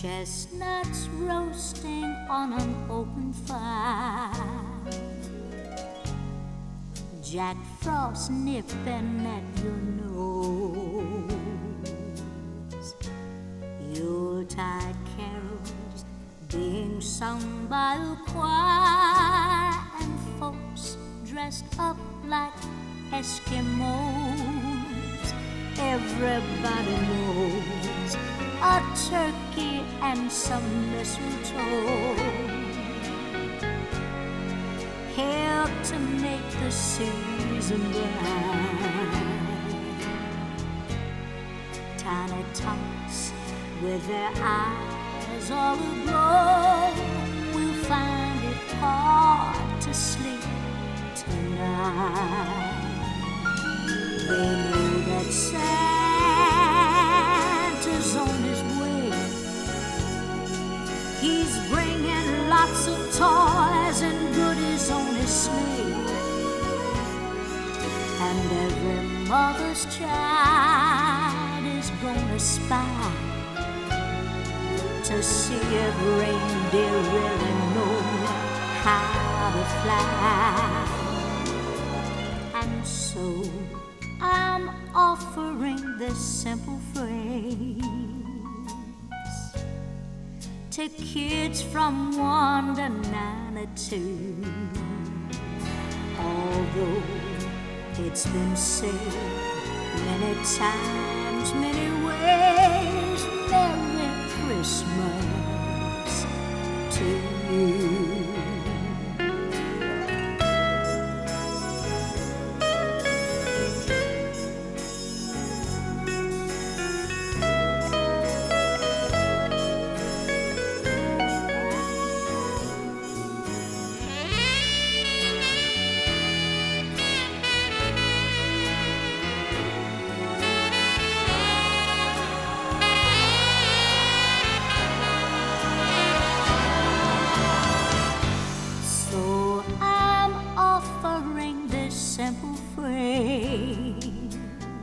Chestnuts roasting on an open fire, Jack Frost nipping at your nose, Yuletide carols being sung by the choir, and folks dressed up like Eskimos. Everybody knows a turkey and some mistletoe help to make the season bright. Tiny tots with their eyes all aglow will find it hard to sleep tonight. They know that Santa's on his way. He's bringing lots of toys and goodies on his sleigh. And every mother's child is gonna spy to see if reindeer really know how to fly. And so I'm offering this simple phrase to kids from 1 to 92. Although it's been said many times, many ways, Merry Christmas to you. Simple phrase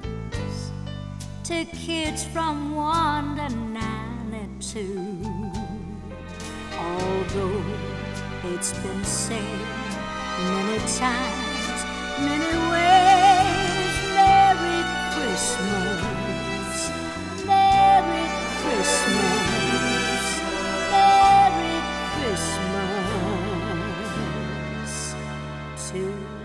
to kids from 1 to 92. Although it's been said many times, many ways, Merry Christmas, Merry Christmas, Merry Christmas to